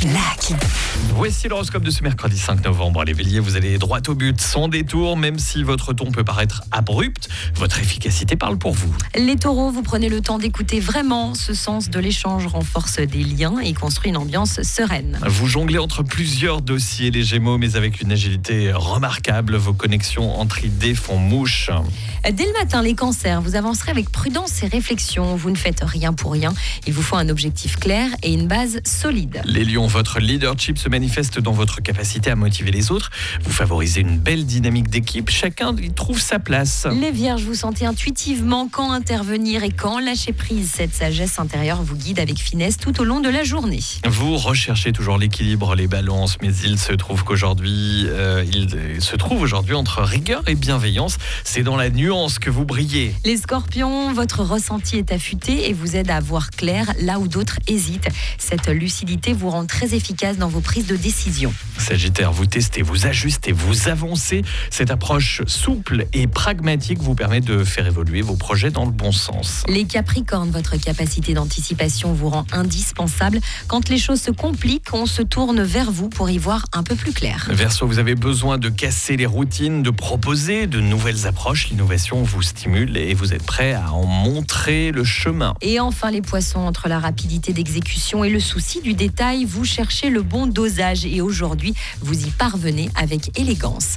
Lucky. Voici l'horoscope de ce mercredi 5 novembre. Les béliers, vous allez droit au but, sans détour, même si votre ton peut paraître abrupt, votre efficacité parle pour vous. Les taureaux, vous prenez le temps d'écouter vraiment. Ce sens de l'échange renforce des liens et construit une ambiance sereine. Vous jonglez entre plusieurs dossiers, les gémeaux, mais avec une agilité remarquable. Vos connexions entre idées font mouche. Dès le matin, les cancers, vous avancerez avec prudence et réflexion. Vous ne faites rien pour rien. Il vous faut un objectif clair et une base solide. Les lions, votre leadership se manifeste dans votre capacité à motiver les autres. Vous favorisez une belle dynamique d'équipe. Chacun y trouve sa place. Les vierges, vous sentez intuitivement quand intervenir et quand lâcher prise. Cette sagesse intérieure vous guide avec finesse tout au long de la journée. Vous recherchez toujours l'équilibre, les balances, mais il se trouve aujourd'hui entre rigueur et bienveillance. C'est dans la nuance que vous brillez. Les scorpions, votre ressenti est affûté et vous aide à voir clair là où d'autres hésitent. Cette lucidité vous rend très efficace dans vos prises de décision. Sagittaire, vous testez, vous ajustez, vous avancez. Cette approche souple et pragmatique vous permet de faire évoluer vos projets dans le bon sens. Les capricornes, votre capacité d'anticipation vous rend indispensable. Quand les choses se compliquent, on se tourne vers vous pour y voir un peu plus clair. Verseau, vous avez besoin de casser les routines, de proposer de nouvelles approches. L'innovation vous stimule et vous êtes prêt à en montrer le chemin. Et enfin les poissons, entre la rapidité d'exécution et le souci du détail, vous cherchez le bon dosage et aujourd'hui, vous y parvenez avec élégance.